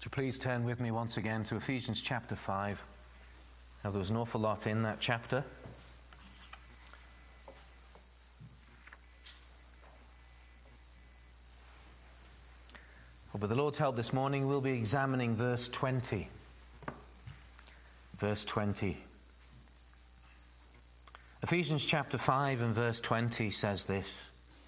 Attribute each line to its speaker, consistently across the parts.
Speaker 1: you please turn with me once again to Ephesians chapter 5. Now, there was an awful lot in that chapter. But with the Lord's help this morning, we'll be examining verse 20. Verse 20. Ephesians chapter 5 and verse 20 says this: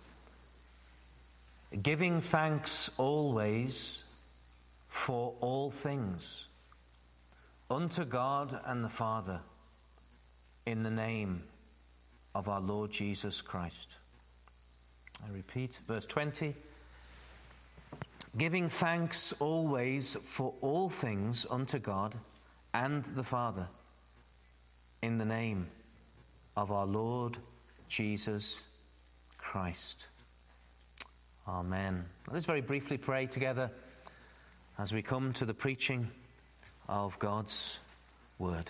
Speaker 1: "Giving thanks always for all things unto God and the Father in the name of our Lord Jesus Christ." I repeat, verse 20. "Giving thanks always for all things unto God and the Father in the name of our Lord Jesus Christ." Amen. Let's very briefly pray together as we come to the preaching of God's word.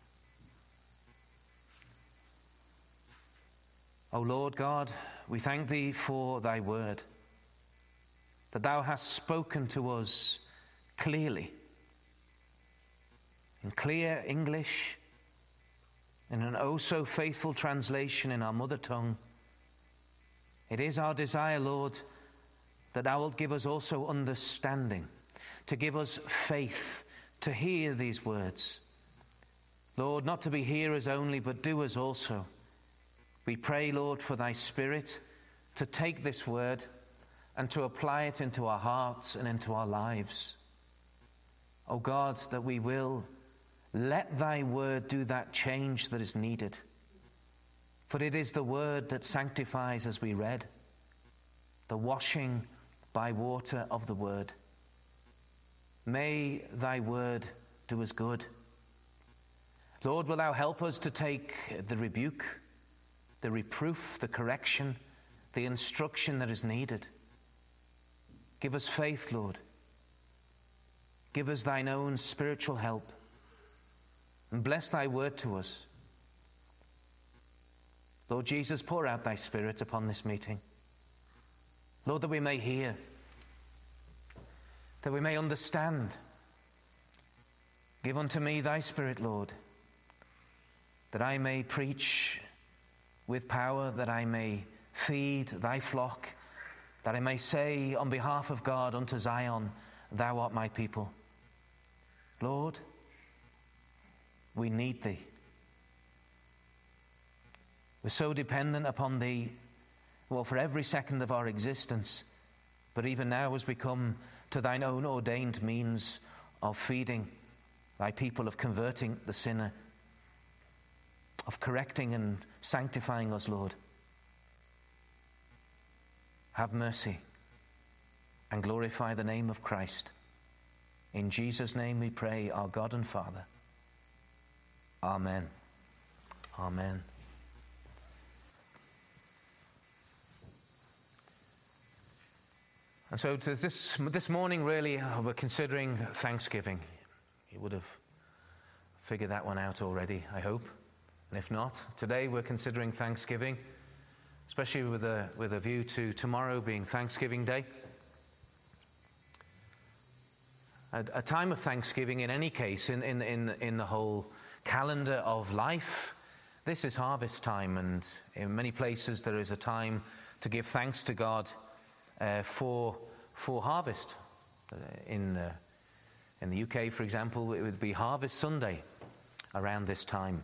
Speaker 1: O Lord God, we thank thee for thy word, that thou hast spoken to us clearly, in clear English, in an oh so faithful translation in our mother tongue. It is our desire, Lord, that thou wilt give us also understanding, to give us faith to hear these words. Lord, not to be hearers only, but doers also. We pray, Lord, for thy Spirit to take this word and to apply it into our hearts and into our lives. O God, that we will let thy word do that change that is needed. For it is the word that sanctifies, as we read, the washing by water of the word. May thy word do us good. Lord, will thou help us to take the rebuke, the reproof, the correction, the instruction that is needed. Give us faith, Lord. Give us thine own spiritual help. And bless thy word to us. Lord Jesus, pour out thy Spirit upon this meeting. Lord, that we may hear, that we may understand. Give unto me thy Spirit, Lord, that I may preach with power, that I may feed thy flock, that I may say on behalf of God unto Zion, thou art my people. Lord, we need thee. We're so dependent upon thee, well, for every second of our existence. But even now, as we come to thine own ordained means of feeding thy people, of converting the sinner, of correcting and sanctifying us, Lord, have mercy and glorify the name of Christ. In Jesus' name we pray, our God and Father. Amen. Amen. And so to this morning, really, we're considering Thanksgiving. You would have figured that one out already, I hope. And if not, today we're considering Thanksgiving, especially with a view to tomorrow being Thanksgiving Day. A time of Thanksgiving, in any case, in the whole calendar of life, this is harvest time, and in many places there is a time to give thanks to God for harvest. In the UK, for example, it would be Harvest Sunday around this time.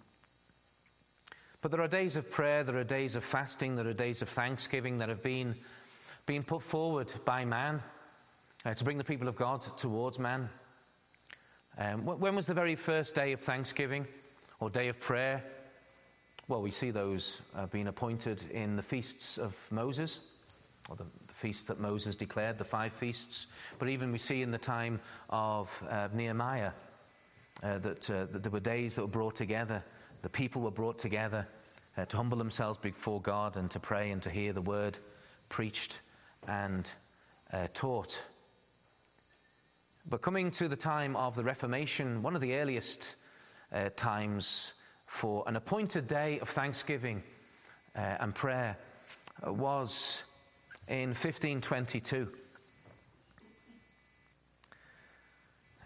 Speaker 1: But there are days of prayer, there are days of fasting, there are days of thanksgiving that have been put forward by man to bring the people of God towards man. When was the very first day of thanksgiving or day of prayer? Well, we see those being appointed in the feasts of Moses, or the feasts that Moses declared, the 5 feasts. But even we see in the time of Nehemiah that there were days that were brought together. The people were brought together to humble themselves before God and to pray and to hear the word preached and taught. But coming to the time of the Reformation, one of the earliest times for an appointed day of thanksgiving and prayer was in 1522.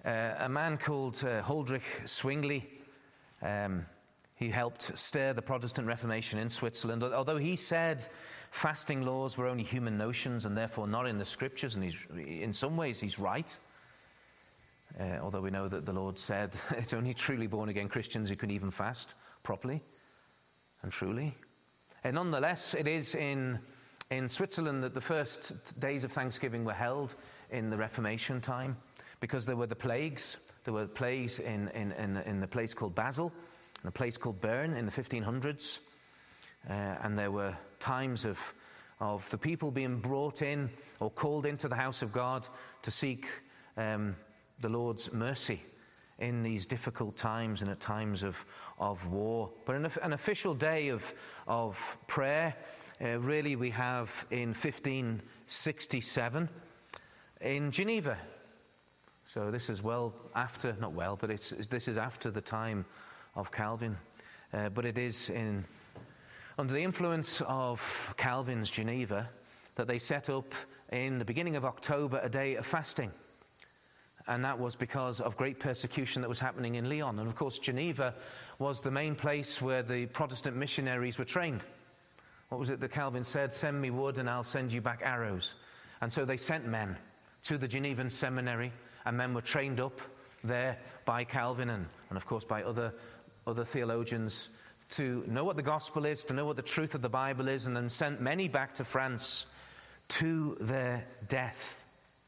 Speaker 1: a man called Huldrych Zwingli. He helped stir the Protestant Reformation in Switzerland. Although he said fasting laws were only human notions and therefore not in the scriptures, and in some ways he's right. Although we know that the Lord said it's only truly born-again Christians who can even fast properly and truly. And nonetheless, it is in Switzerland that the first days of Thanksgiving were held in the Reformation time, because there were the plagues. There were plagues in the place called Basel, and a place called Bern in the 1500s. And there were times of the people being brought in or called into the house of God to seek the Lord's mercy in these difficult times and at times of war. But an official day of prayer, really we have in 1567 in Geneva. So this is this is after the time of Calvin. But it is under the influence of Calvin's Geneva that they set up in the beginning of October a day of fasting. And that was because of great persecution that was happening in Lyon. And of course, Geneva was the main place where the Protestant missionaries were trained. What was it that Calvin said? Send me wood and I'll send you back arrows. And so they sent men to the Genevan seminary, and men were trained up there by Calvin and of course by other theologians to know what the gospel is, to know what the truth of the Bible is, and then sent many back to France to their death.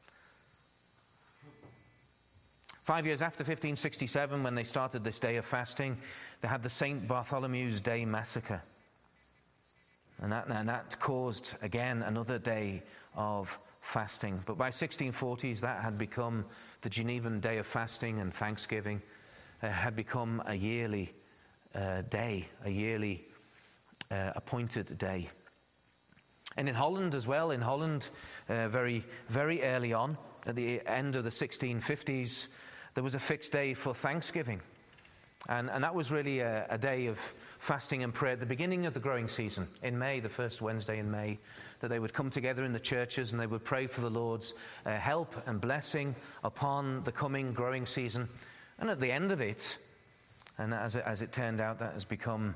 Speaker 1: 5 years after 1567, when they started this day of fasting, they had the St. Bartholomew's Day massacre. And that caused, again, another day of fasting. But by 1640s, that had become the Genevan Day of Fasting and Thanksgiving, had become a yearly day, a yearly appointed day. And in Holland as well, very, very early on, at the end of the 1650s, there was a fixed day for Thanksgiving. And that was really a day of fasting and prayer at the beginning of the growing season, in May, the first Wednesday in May, that they would come together in the churches and they would pray for the Lord's help and blessing upon the coming growing season. And at the end of it, and as it turned out, that has become,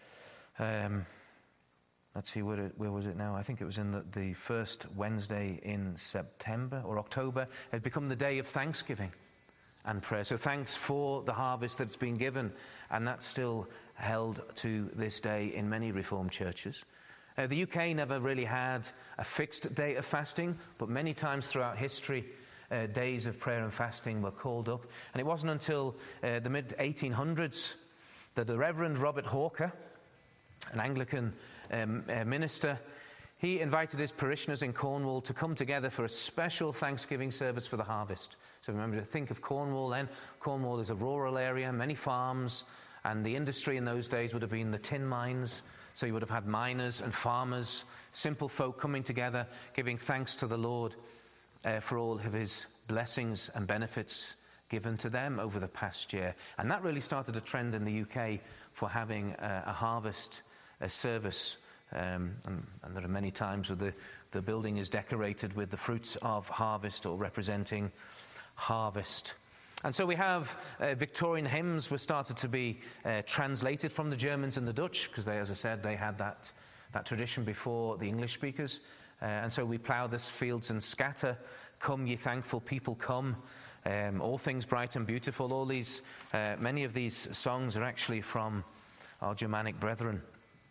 Speaker 1: let's see, where was it now? I think it was in the first Wednesday in September or October. It had become the day of Thanksgiving and prayer. So thanks for the harvest that's been given, and that's still held to this day in many Reformed churches. The UK never really had a fixed day of fasting, but many times throughout history, days of prayer and fasting were called up. And it wasn't until the mid-1800s that the Reverend Robert Hawker, an Anglican minister, he invited his parishioners in Cornwall to come together for a special Thanksgiving service for the harvest. So remember to think of Cornwall then. Cornwall is a rural area, many farms, and the industry in those days would have been the tin mines. So you would have had miners and farmers, simple folk coming together, giving thanks to the Lord for all of his blessings and benefits given to them over the past year. And that really started a trend in the UK for having a harvest service. And there are many times where the building is decorated with the fruits of harvest or representing harvest. And so we have Victorian hymns were started to be translated from the Germans and the Dutch, because they, as I said, they had that tradition before the English speakers. And so we plough the fields and scatter, come ye thankful people come, all things bright and beautiful. All these, many of these songs are actually from our Germanic brethren.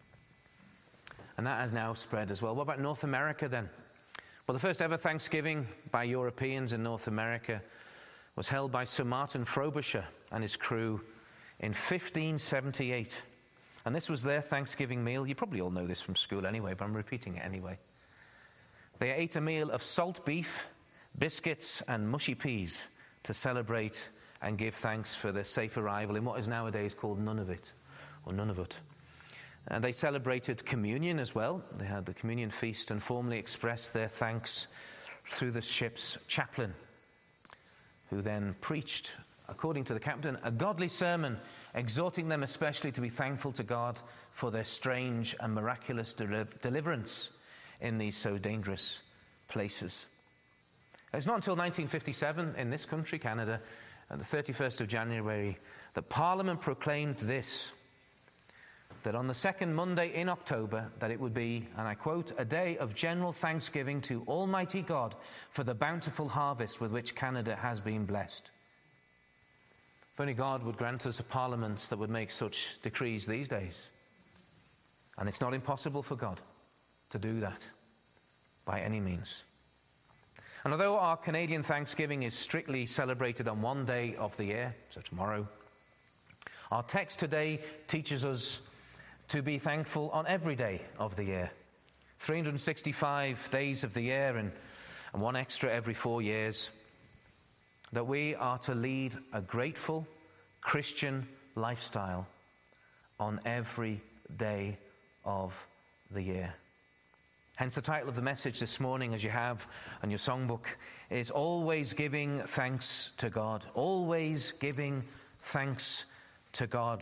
Speaker 1: And that has now spread as well. What about North America then? Well, the first ever Thanksgiving by Europeans in North America was held by Sir Martin Frobisher and his crew in 1578. And this was their Thanksgiving meal. You probably all know this from school anyway, but I'm repeating it anyway. They ate a meal of salt beef, biscuits, and mushy peas to celebrate and give thanks for their safe arrival in what is nowadays called Nunavut, or Nunavut. And they celebrated communion as well. They had the communion feast and formally expressed their thanks through the ship's chaplain, who then preached, according to the captain, a godly sermon, exhorting them especially to be thankful to God for their strange and miraculous deliverance in these so dangerous places. It's not until 1957 in this country, Canada, on the 31st of January, that Parliament proclaimed this, that on the second Monday in October, that it would be, and I quote, a day of general thanksgiving to Almighty God for the bountiful harvest with which Canada has been blessed. If only God would grant us a parliament that would make such decrees these days. And it's not impossible for God to do that by any means. And although our Canadian Thanksgiving is strictly celebrated on one day of the year, so tomorrow, our text today teaches us to be thankful on every day of the year. 365 days of the year and one extra every 4 years. That we are to lead a grateful Christian lifestyle on every day of the year. Hence the title of the message this morning, as you have on your songbook, is Always Giving Thanks to God. Always giving thanks to God.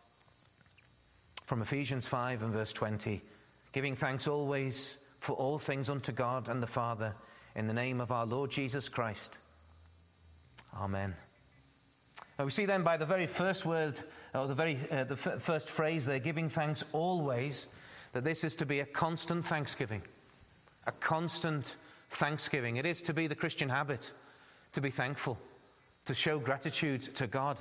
Speaker 1: From Ephesians 5 and verse 20, giving thanks always for all things unto God and the Father, in the name of our Lord Jesus Christ. Amen. Now we see then by the very first word, or the first phrase there, giving thanks always, that this is to be a constant thanksgiving. A constant thanksgiving. It is to be the Christian habit, to be thankful, to show gratitude to God.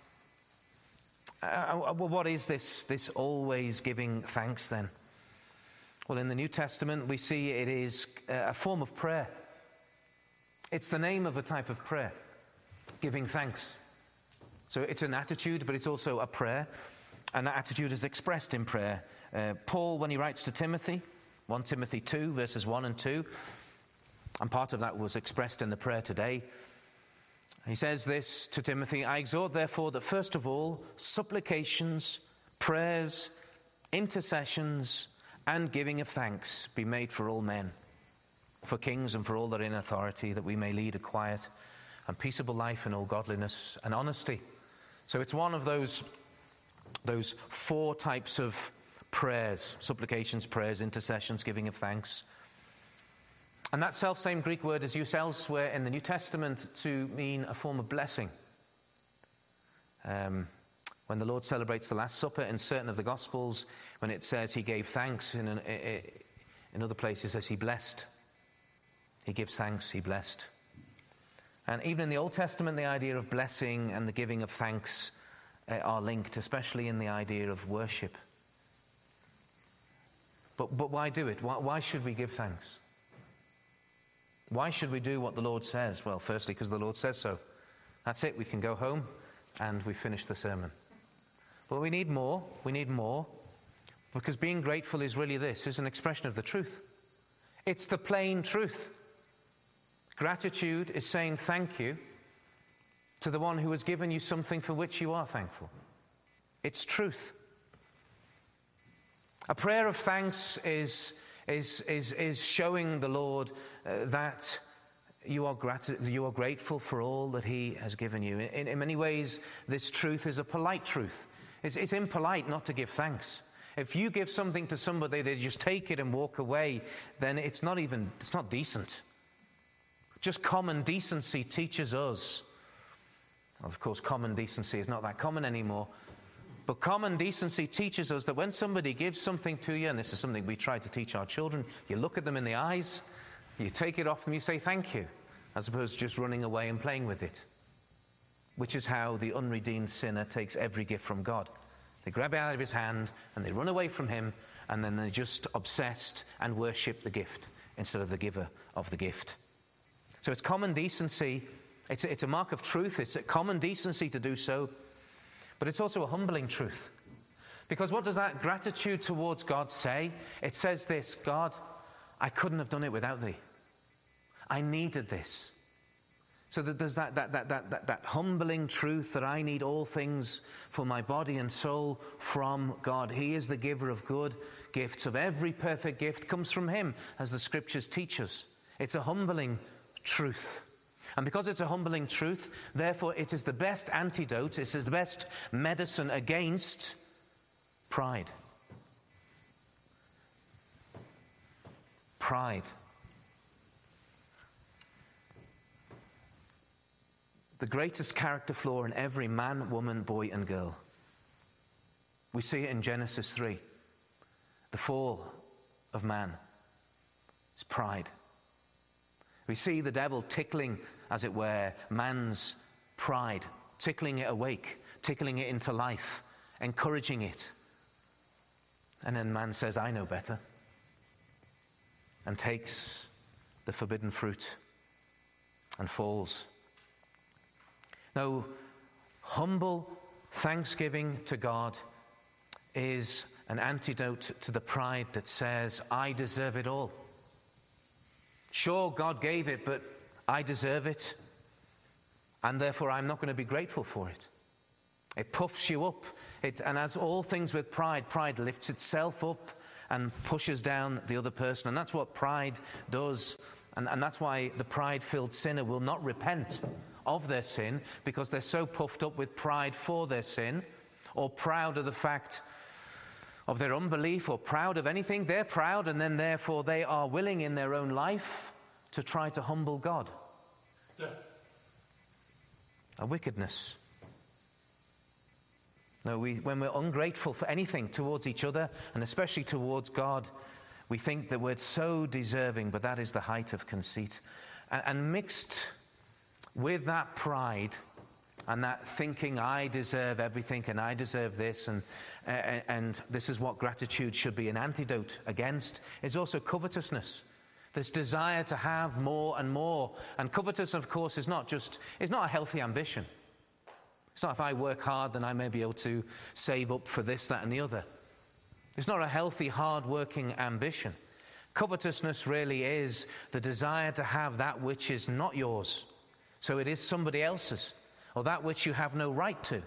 Speaker 1: What is this always giving thanks then? Well, in the New Testament we see it is a form of prayer. It's the name of a type of prayer. Giving thanks. So it's an attitude, but it's also a prayer. And that attitude is expressed in prayer. Paul, when he writes to Timothy, 1 Timothy 2, verses 1 and 2, and part of that was expressed in the prayer today. He says this to Timothy, I exhort therefore that first of all, supplications, prayers, intercessions, and giving of thanks be made for all men, for kings and for all that are in authority, that we may lead a quiet and peaceable life in all godliness and honesty. So it's one of those 4 types of prayers: supplications, prayers, intercessions, giving of thanks. And that self-same Greek word is used elsewhere in the New Testament to mean a form of blessing. When the Lord celebrates the Last Supper in certain of the Gospels, when it says he gave thanks, in other places it says he blessed. He gives thanks, he blessed. And even in the Old Testament, the idea of blessing and the giving of thanks are linked, especially in the idea of worship. But why do it? Why should we give thanks? Why should we do what the Lord says? Well, firstly, because the Lord says so. That's it. We can go home and we finish the sermon. But we need more. We need more. Because being grateful is really this. It's an expression of the truth. It's the plain truth. Gratitude is saying thank you to the one who has given you something for which you are thankful. It's truth. A prayer of thanks is showing the Lord that you are grateful for all that he has given you. In many ways, this truth is a polite truth. It's impolite not to give thanks. If you give something to somebody, they just take it and walk away, then it's not decent. Just common decency teaches us. Of course, common decency is not that common anymore. But common decency teaches us that when somebody gives something to you, and this is something we try to teach our children, you look at them in the eyes, you take it off them, you say thank you, as opposed to just running away and playing with it. Which is how the unredeemed sinner takes every gift from God. They grab it out of his hand and they run away from him, and then they're just obsessed and worship the gift instead of the giver of the gift. So it's common decency. It's a mark of truth. It's a common decency to do so. But it's also a humbling truth. Because what does that gratitude towards God say? It says this: God, I couldn't have done it without thee. I needed this. So that there's that humbling truth that I need all things for my body and soul from God. He is the giver of good gifts. Of every perfect gift comes from him, as the scriptures teach us. It's a humbling truth. And because it's a humbling truth, therefore it is the best antidote, it is the best medicine against pride. Pride. the greatest character flaw in every man, woman, boy, and girl. We see it in Genesis 3. The fall of man is pride. We see the devil tickling, as it were, man's pride, tickling it awake, tickling it into life, encouraging it. And then man says, I know better, and takes the forbidden fruit and falls. Now, humble thanksgiving to God is an antidote to the pride that says, I deserve it all. Sure, God gave it, but I deserve it, and therefore I'm not going to be grateful for it. It puffs you up. And as all things with pride, pride lifts itself up and pushes down the other person. And that's what pride does. And that's why the pride-filled sinner will not repent of their sin, because they're so puffed up with pride for their sin, or proud of the fact of their unbelief, or proud of anything. They're proud, and then therefore they are willing in their own life to try to humble God. Yeah. A wickedness. No, when we're ungrateful for anything towards each other, and especially towards God, we think that we're so deserving, but that is the height of conceit. And mixed with that pride and that thinking, I deserve everything and I deserve this, and this is what gratitude should be an antidote against, is also covetousness. This desire to have more and more. And covetous, of course, is not a healthy ambition. It's not if I work hard, then I may be able to save up for this, that, and the other. It's not a healthy, hard-working ambition. Covetousness really is the desire to have that which is not yours. So it is somebody else's, or that which you have no right to,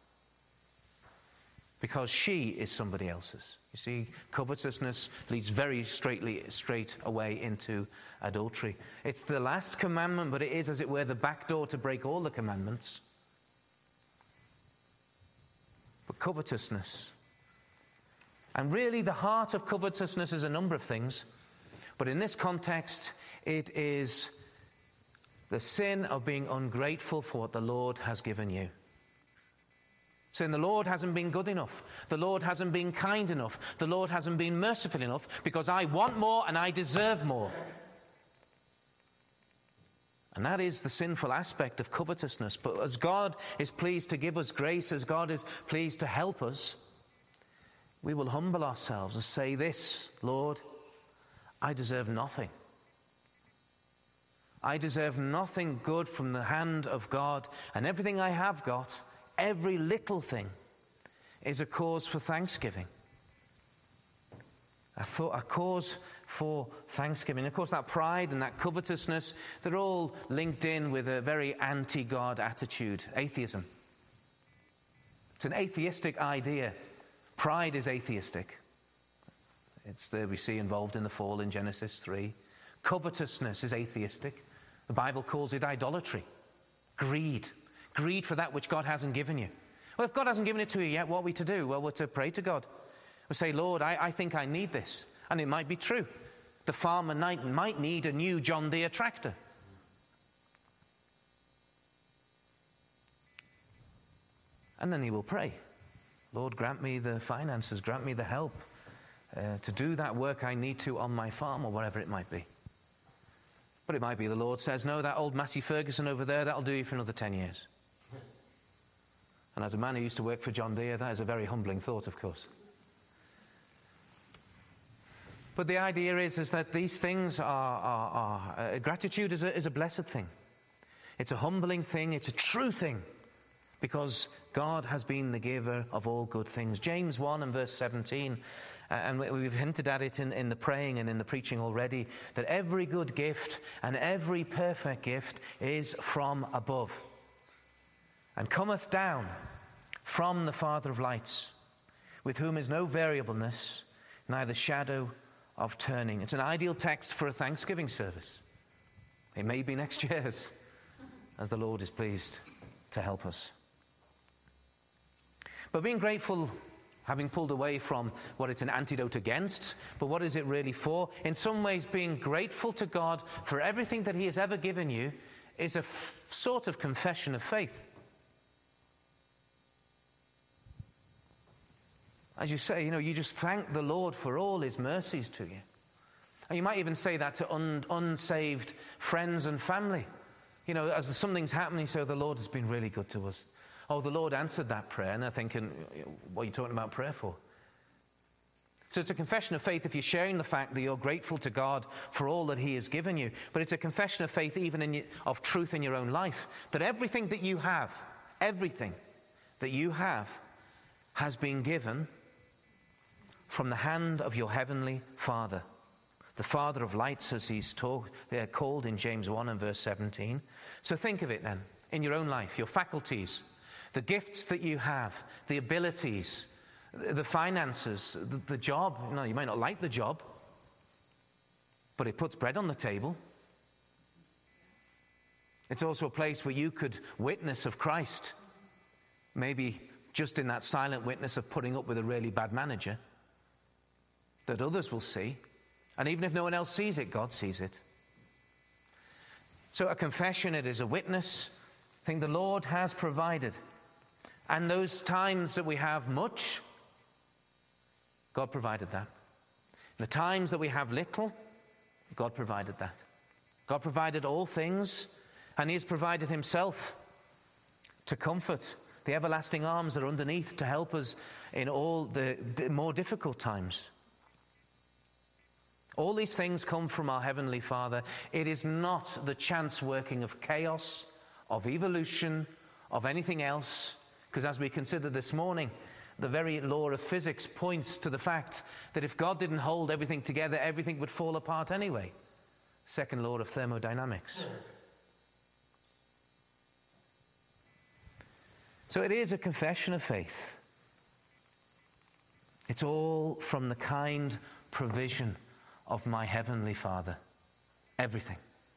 Speaker 1: because she is somebody else's. You see, covetousness leads very straight away into adultery. It's the last commandment, but it is, as it were, the back door to break all the commandments. But covetousness. And really the heart of covetousness is a number of things. But in this context, it is the sin of being ungrateful for what the Lord has given you. Saying the Lord hasn't been good enough. The Lord hasn't been kind enough. The Lord hasn't been merciful enough, because I want more and I deserve more. And that is the sinful aspect of covetousness. But as God is pleased to give us grace, as God is pleased to help us, we will humble ourselves and say this, Lord, I deserve nothing. I deserve nothing good from the hand of God, and everything I have got, every little thing, is a cause for thanksgiving. A cause for thanksgiving. Of course, that pride and that covetousness, they're all linked in with a very anti-God attitude, atheism. It's an atheistic idea. Pride is atheistic. It's there we see involved in the fall in Genesis 3. Covetousness is atheistic. The Bible calls it idolatry. Greed. Greed for that which God hasn't given you. Well, if God hasn't given it to you yet, what are we to do? Well, we're to pray to God. We say, Lord, I think I need this. And it might be true. The farmer might need a new John Deere tractor. And then he will pray, Lord, grant me the finances, grant me the help to do that work I need to on my farm, or whatever it might be. But it might be the Lord says, no, that old Massey Ferguson over there, that'll do you for another 10 years. And as a man who used to work for John Deere, that is a very humbling thought, of course. But the idea is that these things are gratitude is a blessed thing. It's a humbling thing. It's a true thing, because God has been the giver of all good things. James 1 and verse 17, and we've hinted at it in the praying and in the preaching already, that every good gift and every perfect gift is from above, and cometh down from the Father of lights, with whom is no variableness, neither shadow of turning. It's an ideal text for a Thanksgiving service. It may be next year's, as the Lord is pleased to help us. But being grateful, having pulled away from what it's an antidote against, but what is it really for? In some ways, being grateful to God for everything that He has ever given you is a sort of confession of faith. As you say, you just thank the Lord for all his mercies to you. And you might even say that to unsaved friends and family. As something's happening, you say, the Lord has been really good to us. Oh, the Lord answered that prayer. And they're thinking, what are you talking about prayer for? So it's a confession of faith if you're sharing the fact that you're grateful to God for all that he has given you. But it's a confession of faith even of truth in your own life. That everything that you have has been given from the hand of your heavenly Father. The Father of lights, as he's called in James 1 and verse 17. So think of it then, in your own life, your faculties, the gifts that you have, the abilities, the finances, the job. You might not like the job, but it puts bread on the table. It's also a place where you could witness of Christ, maybe just in that silent witness of putting up with a really bad manager, that others will see. And even if no one else sees it, God sees it. So a confession, it is a witness. I think the Lord has provided. And those times that we have much, God provided that. The times that we have little, God provided that. God provided all things, and he has provided himself to comfort. The everlasting arms are underneath to help us in all the more difficult times. All these things come from our Heavenly Father. It is not the chance working of chaos, of evolution, of anything else. Because as we considered this morning, the very law of physics points to the fact that if God didn't hold everything together, everything would fall apart anyway. Second law of thermodynamics. So it is a confession of faith. It's all from the kind provision of my Heavenly Father. Everything.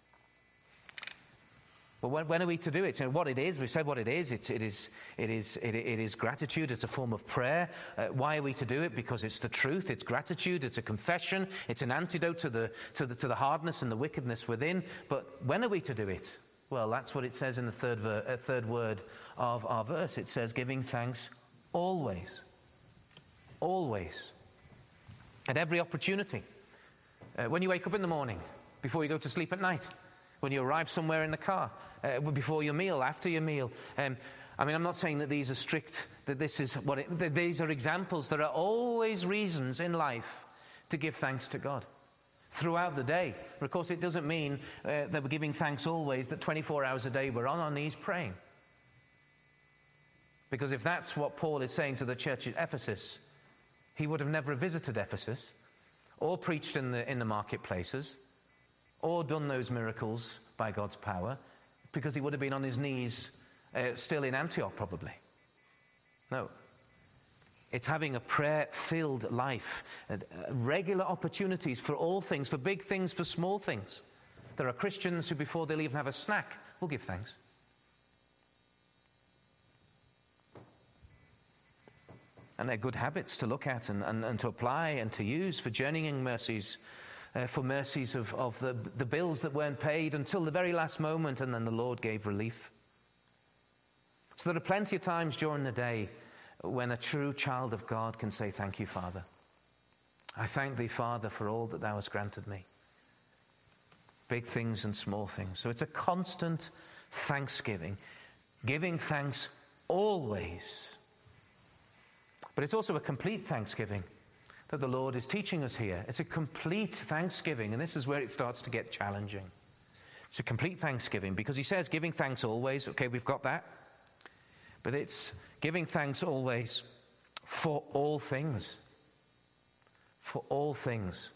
Speaker 1: But when are we to do it? So what it is, we've said what it is. It is gratitude. It's a form of prayer. Why are we to do it? Because it's the truth. It's gratitude. It's a confession. It's an antidote to the hardness and the wickedness within. But when are we to do it? Well, that's what it says in the third word of our verse. It says, giving thanks always. Always. At every opportunity. When you wake up in the morning, before you go to sleep at night, when you arrive somewhere in the car, before your meal, after your meal. I'm not saying that these are strict, that this is these are examples. There are always reasons in life to give thanks to God throughout the day. But of course, it doesn't mean that we're giving thanks always, that 24 hours a day we're on our knees praying. Because if that's what Paul is saying to the church at Ephesus, he would have never visited Ephesus, or preached in the marketplaces, or done those miracles by God's power, because he would have been on his knees still in Antioch probably. No. It's having a prayer-filled life, regular opportunities for all things, for big things, for small things. There are Christians who before they'll even have a snack will give thanks. And they're good habits to look at and to apply and to use for journeying mercies, for mercies of the bills that weren't paid until the very last moment, and then the Lord gave relief. So there are plenty of times during the day when a true child of God can say, thank you, Father. I thank thee, Father, for all that thou hast granted me. Big things and small things. So it's a constant thanksgiving, giving thanks always. But it's also a complete thanksgiving that the Lord is teaching us here. It's a complete thanksgiving, and this is where it starts to get challenging. It's a complete thanksgiving, because he says giving thanks always. Okay, we've got that. But it's giving thanks always for all things. For all things.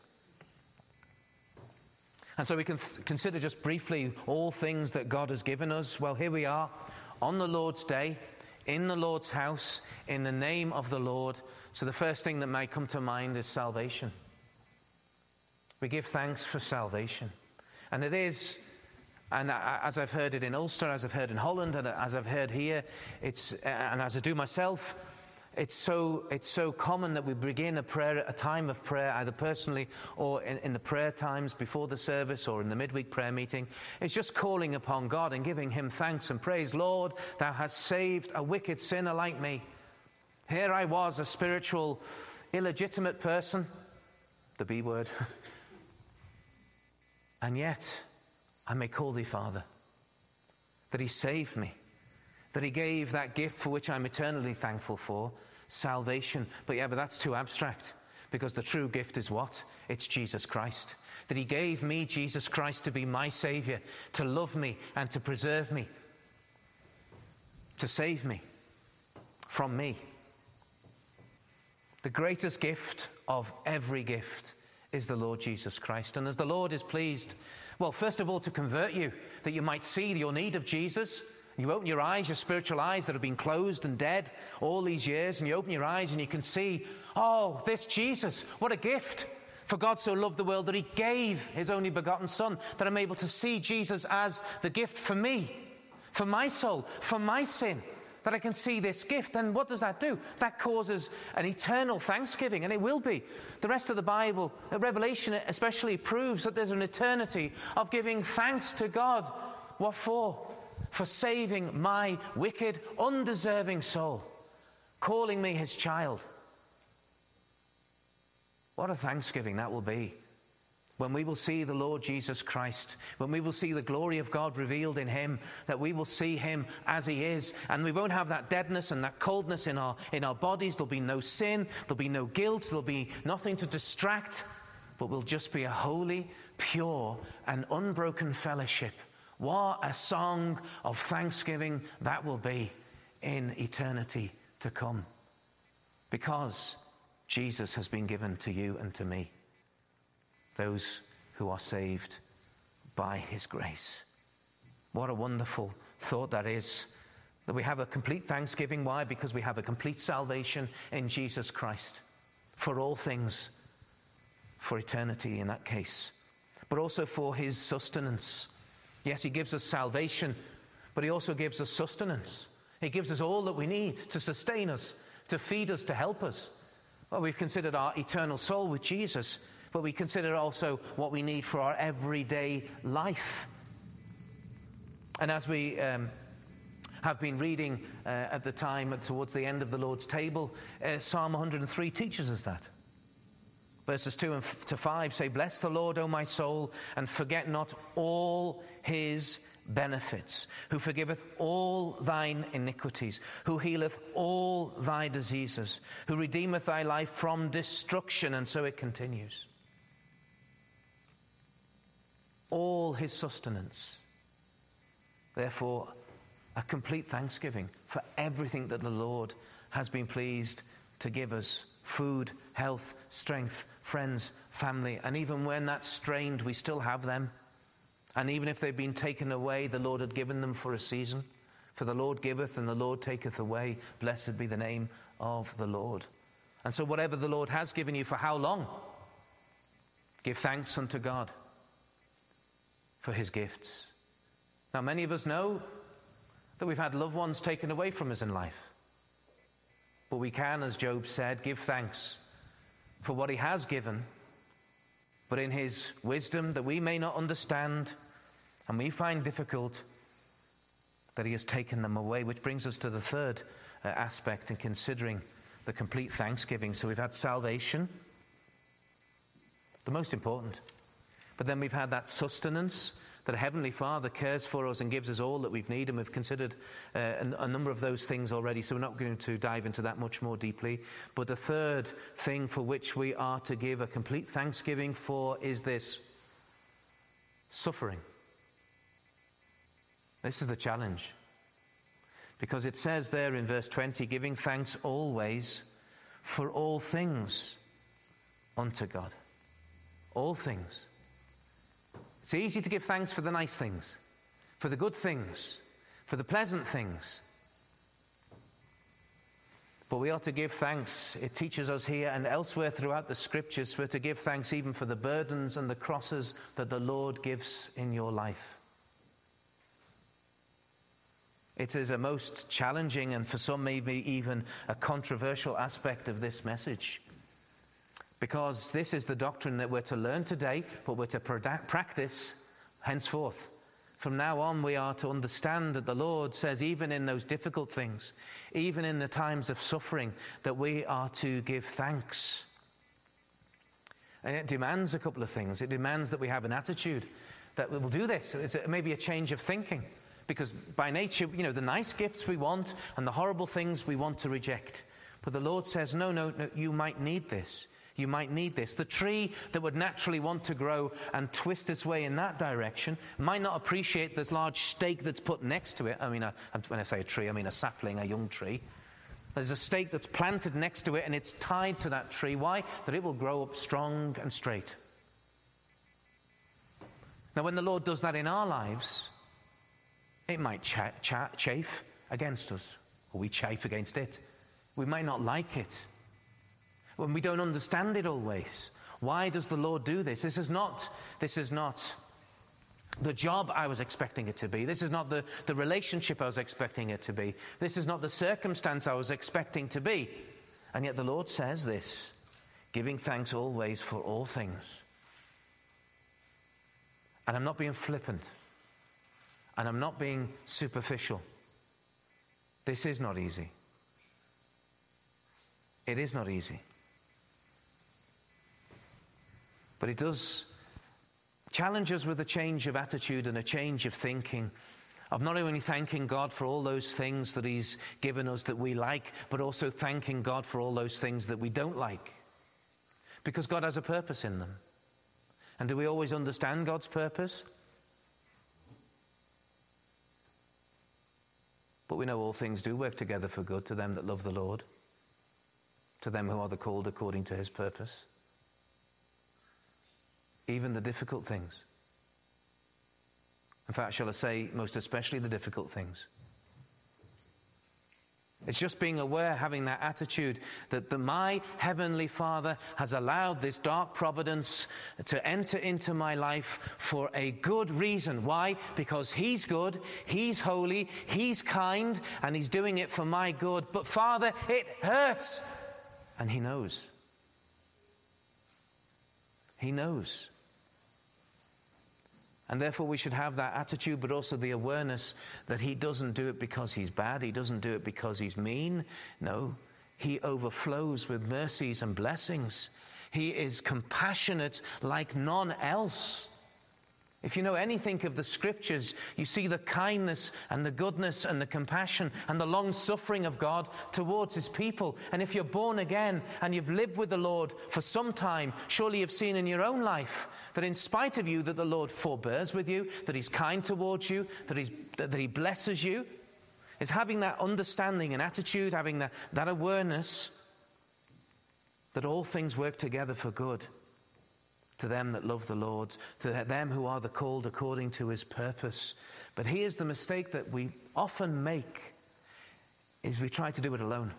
Speaker 1: And so we can consider just briefly all things that God has given us. Well, here we are on the Lord's day, in the Lord's house, in the name of the Lord. So the first thing that might come to mind is salvation. We give thanks for salvation. And it is, and as I've heard it in Ulster, as I've heard in Holland, and as I've heard here, and as I do myself, It's so common that we begin a time of prayer, either personally or in the prayer times before the service or in the midweek prayer meeting. It's just calling upon God and giving him thanks and praise. Lord, thou hast saved a wicked sinner like me. Here I was, a spiritual, illegitimate person, the B word. And yet, I may call thee Father. That he saved me. That he gave that gift for which I'm eternally thankful for, salvation. But that's too abstract, because the true gift is what? It's Jesus Christ. That he gave me, Jesus Christ, to be my Savior, to love me and to preserve me, to save me from me. The greatest gift of every gift is the Lord Jesus Christ. And as the Lord is pleased, well, first of all, to convert you, that you might see your need of Jesus. You open your eyes, your spiritual eyes that have been closed and dead all these years, and you open your eyes and you can see, oh, this Jesus, what a gift. For God so loved the world that he gave his only begotten Son, that I'm able to see Jesus as the gift for me, for my soul, for my sin, that I can see this gift. And what does that do? That causes an eternal thanksgiving, and it will be. The rest of the Bible, Revelation especially, proves that there's an eternity of giving thanks to God. What for? For saving my wicked, undeserving soul, calling me his child. What a thanksgiving that will be when we will see the Lord Jesus Christ, when we will see the glory of God revealed in him, that we will see him as he is, and we won't have that deadness and that coldness in our bodies. There'll be no sin, there'll be no guilt, there'll be nothing to distract, but we'll just be a holy, pure, and unbroken fellowship. What a song of thanksgiving that will be in eternity to come. Because Jesus has been given to you and to me, those who are saved by his grace. What a wonderful thought that is, that we have a complete thanksgiving. Why? Because we have a complete salvation in Jesus Christ for all things, for eternity in that case, but also for his sustenance. Yes, he gives us salvation, but he also gives us sustenance. He gives us all that we need to sustain us, to feed us, to help us. Well, we've considered our eternal soul with Jesus, but we consider also what we need for our everyday life. And as we have been reading at the time, towards the end of the Lord's table, Psalm 103 teaches us that. Verses 2 to 5 say, Bless the Lord, O my soul, and forget not all his benefits, who forgiveth all thine iniquities, who healeth all thy diseases, who redeemeth thy life from destruction. And so it continues. All his sustenance. Therefore, a complete thanksgiving for everything that the Lord has been pleased to give us. Food, health, strength, friends, family, and even when that's strained, we still have them. And even if they've been taken away, the Lord had given them for a season. For the Lord giveth and the Lord taketh away. Blessed be the name of the Lord. And so whatever the Lord has given you, for how long? Give thanks unto God for his gifts. Now, many of us know that we've had loved ones taken away from us in life. But we can, as Job said, give thanks for what he has given, but in his wisdom that we may not understand and we find difficult, that he has taken them away, which brings us to the third aspect in considering the complete thanksgiving. So we've had salvation, the most important, but then we've had that sustenance, that a Heavenly Father cares for us and gives us all that we've needed, and we've considered a number of those things already, so we're not going to dive into that much more deeply. But the third thing for which we are to give a complete thanksgiving for is this: suffering. This is the challenge, because it says there in verse 20, giving thanks always for all things unto God. All things. It's easy to give thanks for the nice things, for the good things, for the pleasant things. But we ought to give thanks. It teaches us here and elsewhere throughout the scriptures, we're to give thanks even for the burdens and the crosses that the Lord gives in your life. It is a most challenging and for some maybe even a controversial aspect of this message. Because this is the doctrine that we're to learn today, but we're to practice henceforth. From now on, we are to understand that the Lord says, even in those difficult things, even in the times of suffering, that we are to give thanks. And it demands a couple of things. It demands that we have an attitude that we will do this. It's maybe a change of thinking. Because by nature, the nice gifts we want and the horrible things we want to reject. But the Lord says, no, you might need this. You might need this. The tree that would naturally want to grow and twist its way in that direction might not appreciate the large stake that's put next to it. I mean, when I say a tree, I mean a sapling, a young tree. There's a stake that's planted next to it and it's tied to that tree. Why? That it will grow up strong and straight. Now, when the Lord does that in our lives, it might chafe against us, or we chafe against it. We might not like it. When we don't understand it always. Why does the Lord do this? This is not the job I was expecting it to be. This is not the relationship I was expecting it to be. This is not the circumstance I was expecting to be. And yet the Lord says this, giving thanks always for all things. And I'm not being flippant. And I'm not being superficial. This is not easy. It is not easy. But it does challenge us with a change of attitude and a change of thinking, of not only thanking God for all those things that He's given us that we like, but also thanking God for all those things that we don't like. Because God has a purpose in them. And do we always understand God's purpose? But we know all things do work together for good to them that love the Lord, to them who are the called according to His purpose. Even the difficult things. In fact, shall I say, most especially the difficult things. It's just being aware, having that attitude that my Heavenly Father has allowed this dark providence to enter into my life for a good reason. Why? Because He's good, He's holy, He's kind, and He's doing it for my good. But Father, it hurts. And He knows. He knows. And therefore we should have that attitude, but also the awareness that He doesn't do it because He's bad. He doesn't do it because He's mean. No, He overflows with mercies and blessings. He is compassionate like none else. If you know anything of the Scriptures, you see the kindness and the goodness and the compassion and the long suffering of God towards His people. And if you're born again and you've lived with the Lord for some time, surely you've seen in your own life that in spite of you, that the Lord forbears with you, that He's kind towards you, that He blesses you. It's having that understanding and attitude, having that awareness that all things work together for good. To them that love the Lord, to them who are the called according to His purpose. But here's the mistake that we often make, is we try to do it alone.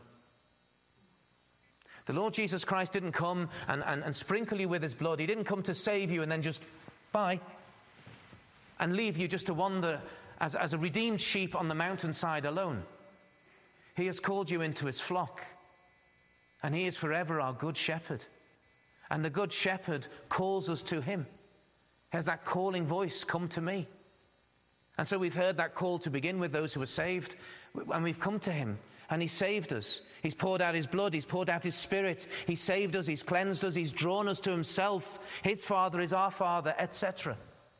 Speaker 1: The Lord Jesus Christ didn't come and sprinkle you with His blood. He didn't come to save you and then just bye and leave you just to wander as a redeemed sheep on the mountainside alone. He has called you into His flock, and He is forever our good shepherd. And the good shepherd calls us to Him. He has that calling voice, come to me. And so we've heard that call to begin with, those who are saved, and we've come to Him, and He saved us. He's poured out His blood, He's poured out His Spirit, He saved us, He's cleansed us, He's drawn us to Himself. His Father is our Father, etc.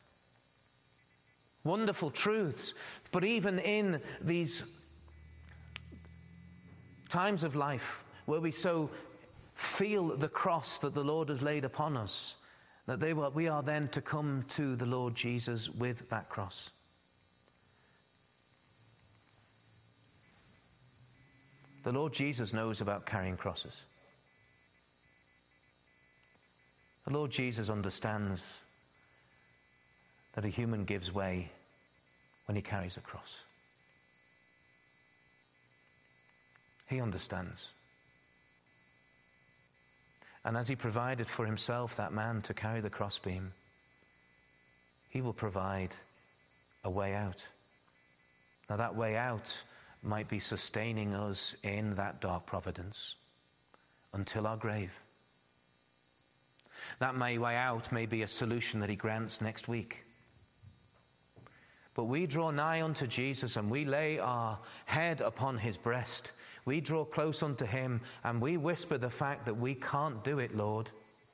Speaker 1: Wonderful truths. But even in these times of life where we so feel the cross that the Lord has laid upon us, that we are then to come to the Lord Jesus with that cross. The Lord Jesus knows about carrying crosses. The Lord Jesus understands that a human gives way when he carries a cross. He understands. And as He provided for Himself that man to carry the crossbeam, He will provide a way out. Now that way out might be sustaining us in that dark providence until our grave. That way out may be a solution that he grants next week. But we draw nigh unto Jesus and we lay our head upon his breast. We draw close unto him and we whisper the fact that we can't do it, Lord.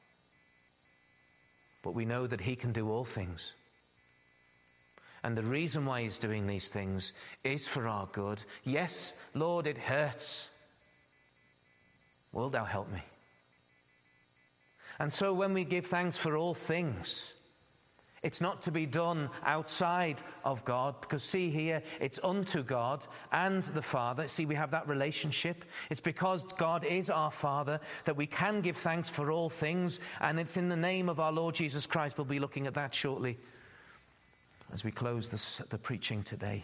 Speaker 1: But we know that he can do all things. And the reason why he's doing these things is for our good. Yes, Lord, it hurts. Wilt thou help me? And so when we give thanks for all things, it's not to be done outside of God, because see here, it's unto God and the Father. See, we have that relationship. It's because God is our Father that we can give thanks for all things, and it's in the name of our Lord Jesus Christ. We'll be looking at that shortly as we close the preaching today.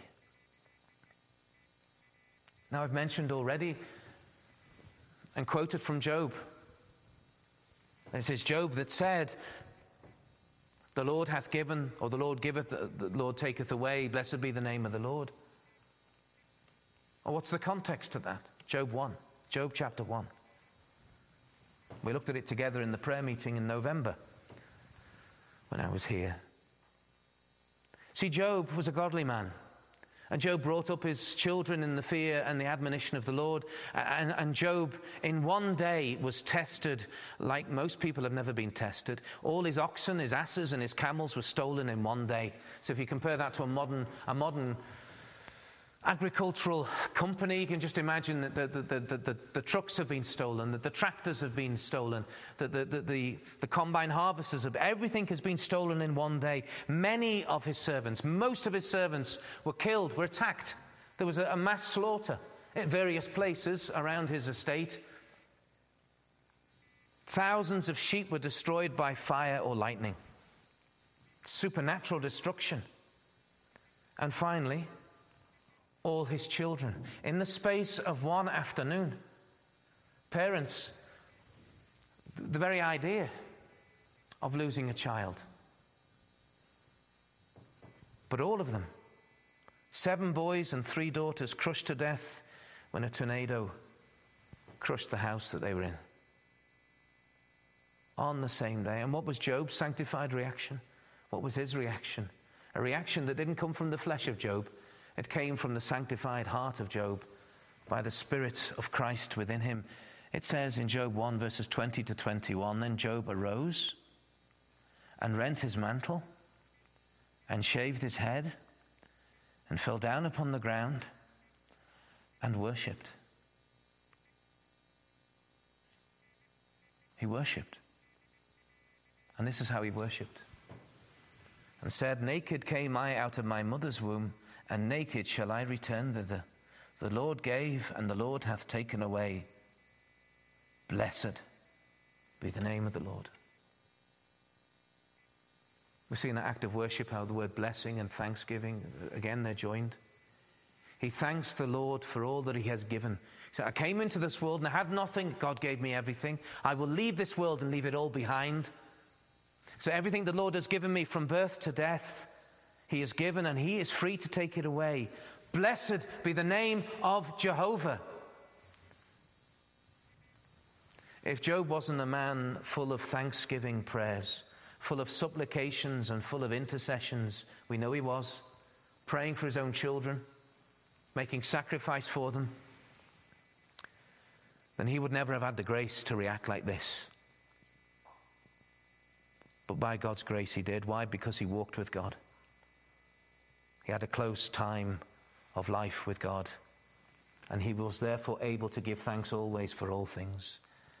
Speaker 1: Now, I've mentioned already and quoted from Job. It is Job that said, the Lord hath given, or the Lord giveth, the Lord taketh away, blessed be the name of the Lord. Or what's the context of that? Job 1, Job chapter 1. We looked at it together in the prayer meeting in November when I was here. See, Job was a godly man. And Job brought up his children in the fear and the admonition of the Lord. And Job, in one day, was tested like most people have never been tested. All his oxen, his asses, and his camels were stolen in one day. So if you compare that to a modern agricultural company, you can just imagine that the trucks have been stolen, that the tractors have been stolen, that the combine harvesters, everything has been stolen in one day. Many of his servants, most of his servants were killed, were attacked. There was a mass slaughter at various places around his estate. Thousands of sheep were destroyed by fire or lightning. Supernatural destruction. And finally, all his children. In the space of one afternoon, parents, the very idea of losing a child. But all of them, 7 boys and 3 daughters, crushed to death when a tornado crushed the house that they were in. On the same day. And what was Job's sanctified reaction? What was his reaction? A reaction that didn't come from the flesh of Job. It came from the sanctified heart of Job by the Spirit of Christ within him. It says in Job 1 verses 20 to 21, then Job arose and rent his mantle and shaved his head and fell down upon the ground and worshipped. He worshipped. And this is how he worshipped. And said, naked came I out of my mother's womb, and naked shall I return thither. The Lord gave, and the Lord hath taken away. Blessed be the name of the Lord. We see in that act of worship how the word blessing and thanksgiving, again, they're joined. He thanks the Lord for all that he has given. He said, I came into this world and I had nothing. God gave me everything. I will leave this world and leave it all behind. So everything the Lord has given me from birth to death, he has given, and he is free to take it away. Blessed be the name of Jehovah. If Job wasn't a man full of thanksgiving prayers, full of supplications and full of intercessions, we know he was, praying for his own children, making sacrifice for them, then he would never have had the grace to react like this. But by God's grace he did. Why? Because he walked with God. He had a close time of life with God, and he was therefore able to give thanks always for all things.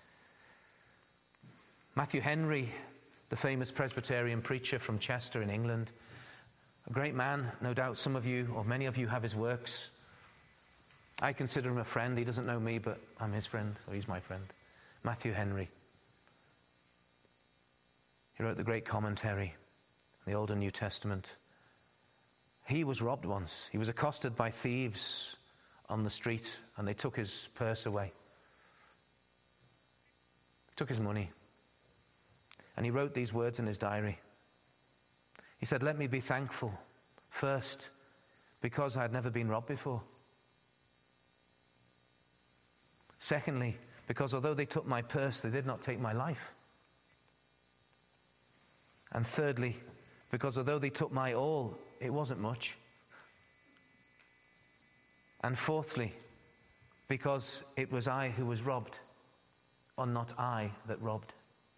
Speaker 1: Matthew Henry, the famous Presbyterian preacher from Chester in England, a great man, no doubt some of you or many of you have his works. I consider him a friend. He doesn't know me, but I'm his friend, or he's my friend. Matthew Henry. He wrote the great commentary, the Old and New Testament. He was robbed once. He was accosted by thieves on the street, and they took his purse away. Took his money. And he wrote these words in his diary. He said, let me be thankful, first, because I had never been robbed before. Secondly, because although they took my purse, they did not take my life. And thirdly, because although they took my all, it wasn't much. And fourthly, because it was I who was robbed, or not I that robbed.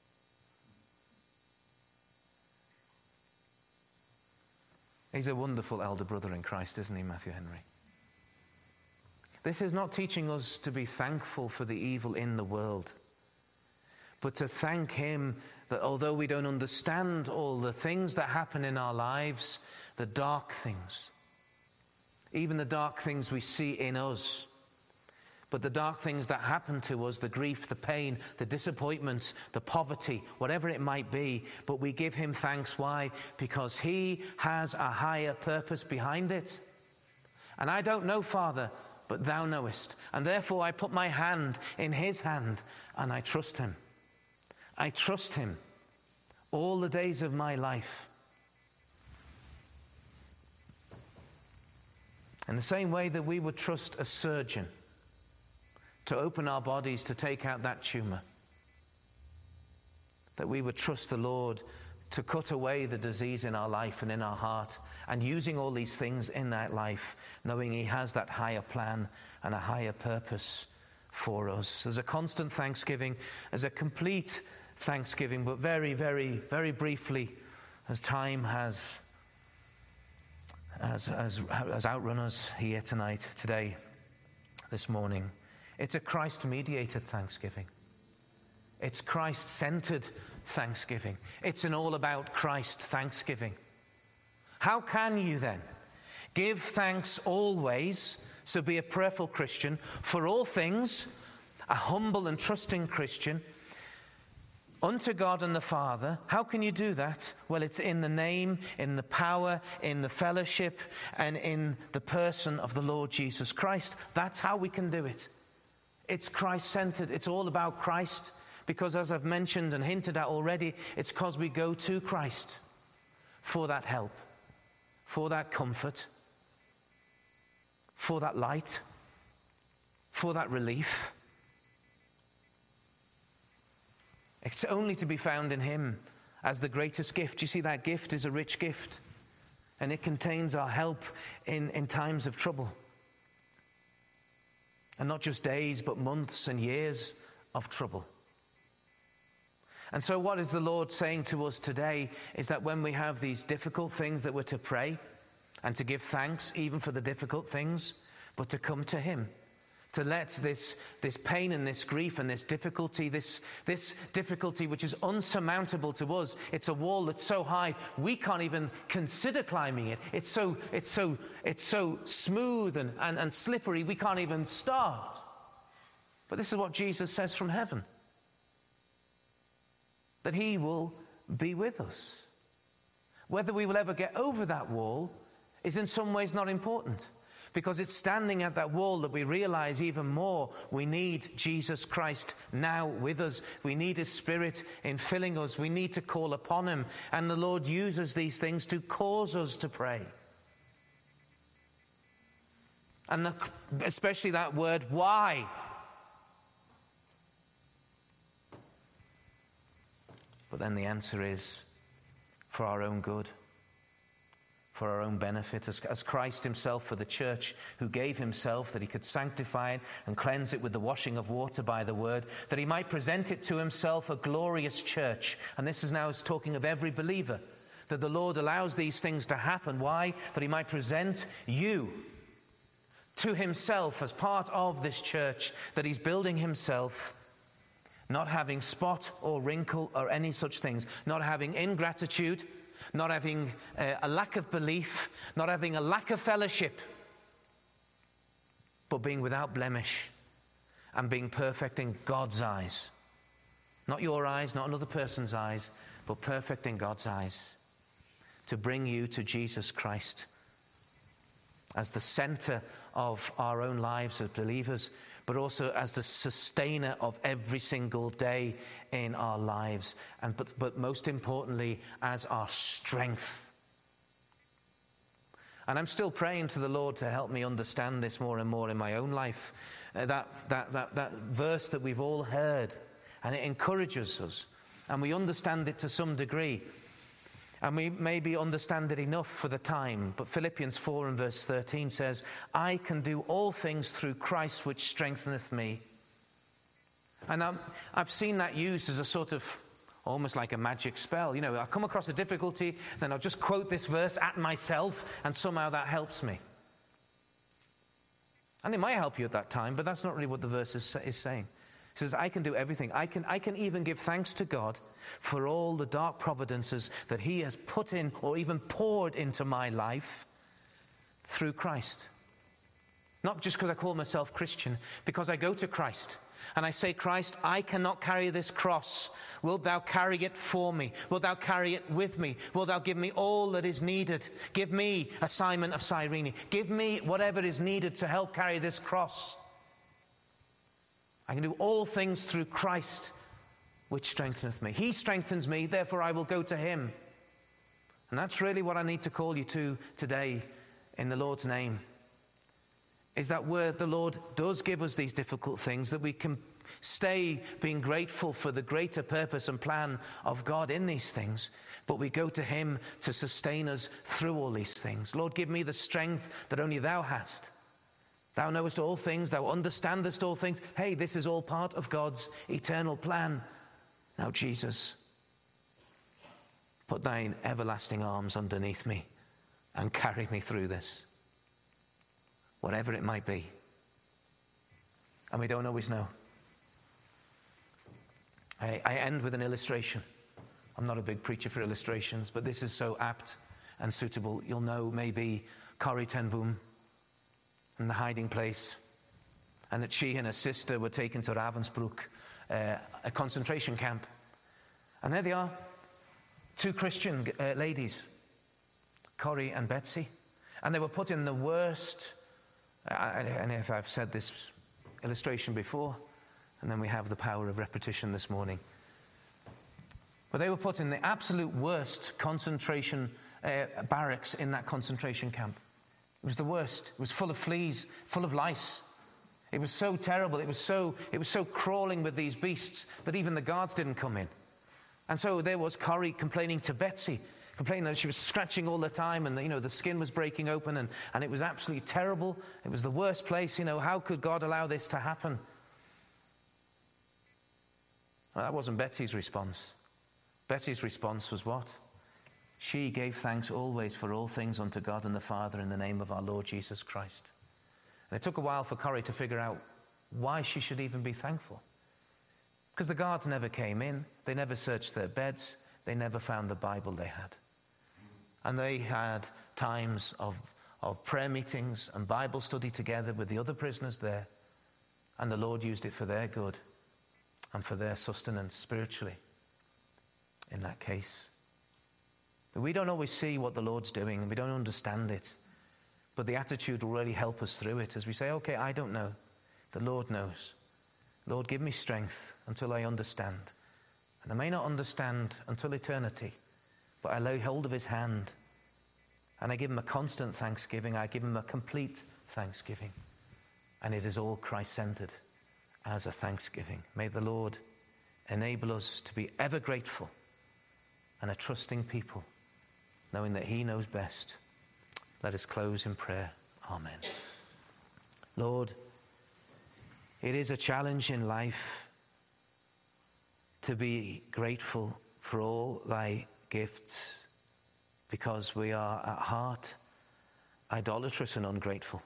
Speaker 1: He's a wonderful elder brother in Christ, isn't he, Matthew Henry? This is not teaching us to be thankful for the evil in the world, but to thank him that although we don't understand all the things that happen in our lives, the dark things, even the dark things we see in us, but the dark things that happen to us, the grief, the pain, the disappointment, the poverty, whatever it might be, but we give him thanks. Why? Because he has a higher purpose behind it. And I don't know, Father, but thou knowest. And therefore I put my hand in his hand and I trust him. I trust him all the days of my life. In the same way that we would trust a surgeon to open our bodies to take out that tumor, that we would trust the Lord to cut away the disease in our life and in our heart, and using all these things in that life, knowing he has that higher plan and a higher purpose for us. There's a constant thanksgiving, there's a complete thanksgiving, but very, very, very briefly, as time has outrun us here tonight, today, this morning. It's a Christ-mediated thanksgiving. It's Christ-centered thanksgiving. It's an all-about-Christ thanksgiving. How can you then give thanks always, so be a prayerful Christian, for all things, a humble and trusting Christian, unto God and the Father? How can you do that? Well, it's in the name, in the power, in the fellowship, and in the person of the Lord Jesus Christ. That's how we can do it. It's Christ-centered. It's all about Christ. Because as I've mentioned and hinted at already, it's because we go to Christ for that help, for that comfort, for that light, for that relief. It's only to be found in him as the greatest gift. You see, that gift is a rich gift, and it contains our help in times of trouble. And not just days, but months and years of trouble. And so what is the Lord saying to us today is that when we have these difficult things, that we're to pray and to give thanks even for the difficult things, but to come to him. To let this pain and this grief and this difficulty which is unsurmountable to us, it's a wall that's so high we can't even consider climbing it. It's so smooth and slippery we can't even start. But this is what Jesus says from heaven, that he will be with us. Whether we will ever get over that wall is in some ways not important. Because it's standing at that wall that we realize even more we need Jesus Christ now with us. We need his Spirit in filling us. We need to call upon him. And the Lord uses these things to cause us to pray. And especially that word, why? But then the answer is for our own good. For our own benefit, as Christ himself for the church, who gave himself that he could sanctify it and cleanse it with the washing of water by the word, that he might present it to himself a glorious church. And this is now talking of every believer, that the Lord allows these things to happen. Why? That he might present you to himself as part of this church that he's building himself, not having spot or wrinkle or any such things, not having ingratitude, not having a lack of belief, not having a lack of fellowship, but being without blemish and being perfect in God's eyes. Not your eyes, not another person's eyes, but perfect in God's eyes. To bring you to Jesus Christ as the center of our own lives as believers, but also as the sustainer of every single day in our lives, but most importantly, as our strength. And I'm still praying to the Lord to help me understand this more and more in my own life. That verse that we've all heard, and it encourages us, and we understand it to some degree, and we maybe understand it enough for the time. But Philippians 4 and verse 13 says, I can do all things through Christ which strengtheneth me. And I've seen that used as a sort of, almost like a magic spell. You know, I'll come across a difficulty, then I'll just quote this verse at myself, and somehow that helps me. And it might help you at that time, but that's not really what the verse is saying. It says, I can do everything. I can even give thanks to God for all the dark providences that he has put in or even poured into my life through Christ. Not just because I call myself Christian, because I go to Christ and I say, Christ, I cannot carry this cross. Wilt thou carry it for me? Wilt thou carry it with me? Wilt thou give me all that is needed? Give me a Simon of Cyrene. Give me whatever is needed to help carry this cross. I can do all things through Christ, which strengtheneth me. He strengthens me, therefore I will go to him. And that's really what I need to call you to today in the Lord's name. Is that where the Lord does give us these difficult things, that we can stay being grateful for the greater purpose and plan of God in these things, but we go to him to sustain us through all these things. Lord, give me the strength that only thou hast. Thou knowest all things, thou understandest all things. Hey, this is all part of God's eternal plan. Now, Jesus, put thine everlasting arms underneath me and carry me through this, whatever it might be. And we don't always know. I end with an illustration. I'm not a big preacher for illustrations, but this is so apt and suitable. You'll know maybe Corrie ten Boom in the hiding place, and that she and her sister were taken to Ravensbrück, a concentration camp. And there they are, two Christian ladies, Corrie and Betsy, and they were put in the worst, and if I've said this illustration before, and then we have the power of repetition this morning, but they were put in the absolute worst concentration barracks in that concentration camp. It was the worst. It was full of fleas, full of lice. It was so terrible. It was so crawling with these beasts that even the guards didn't come in. And so there was Corrie complaining to Betsy, complaining that she was scratching all the time, and the skin was breaking open, and it was absolutely terrible. It was the worst place. How could God allow this to happen? Well, that wasn't Betsy's response. Betsy's response was what? She gave thanks always for all things unto God and the Father in the name of our Lord Jesus Christ. And it took a while for Corrie to figure out why she should even be thankful. Because the guards never came in. They never searched their beds. They never found the Bible they had. And they had times of prayer meetings and Bible study together with the other prisoners there. And the Lord used it for their good and for their sustenance spiritually in that case. But we don't always see what the Lord's doing, and we don't understand it. But the attitude will really help us through it as we say, okay, I don't know. The Lord knows. Lord, give me strength until I understand. And I may not understand until eternity, but I lay hold of his hand, and I give him a constant thanksgiving. I give him a complete thanksgiving. And it is all Christ-centered as a thanksgiving. May the Lord enable us to be ever grateful and a trusting people, knowing that he knows best. Let us close in prayer. Amen. Lord, it is a challenge in life to be grateful for all thy gifts, because we are at heart idolatrous and ungrateful.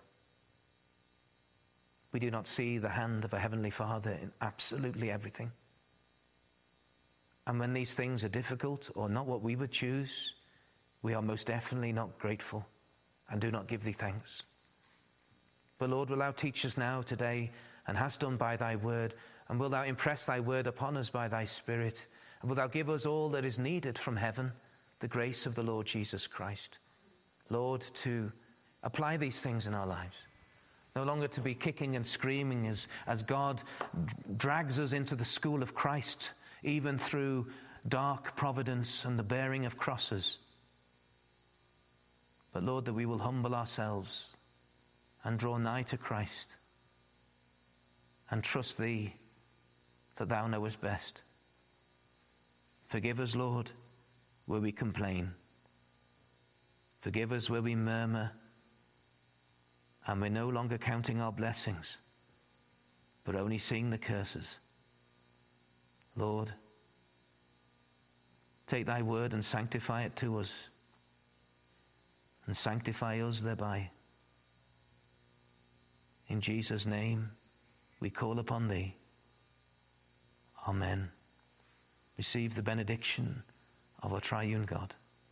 Speaker 1: We do not see the hand of a heavenly Father in absolutely everything. And when these things are difficult or not what we would choose, we are most definitely not grateful and do not give thee thanks. But Lord, will thou teach us now today, and hast done by thy word, and will thou impress thy word upon us by thy Spirit, and will thou give us all that is needed from heaven, the grace of the Lord Jesus Christ. Lord, to apply these things in our lives. No longer to be kicking and screaming as God drags us into the school of Christ, even through dark providence and the bearing of crosses. but Lord, that we will humble ourselves and draw nigh to Christ and trust thee that thou knowest best. Forgive us, Lord, where we complain. Forgive us where we murmur and we're no longer counting our blessings, but only seeing the curses. Lord, take thy word and sanctify it to us, and sanctify us thereby. In Jesus' name, we call upon thee. Amen. Receive the benediction of our triune God.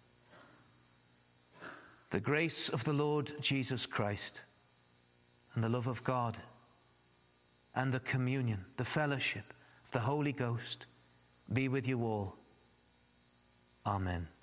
Speaker 1: The grace of the Lord Jesus Christ, and the love of God, and the communion, the fellowship of the Holy Ghost be with you all. Amen.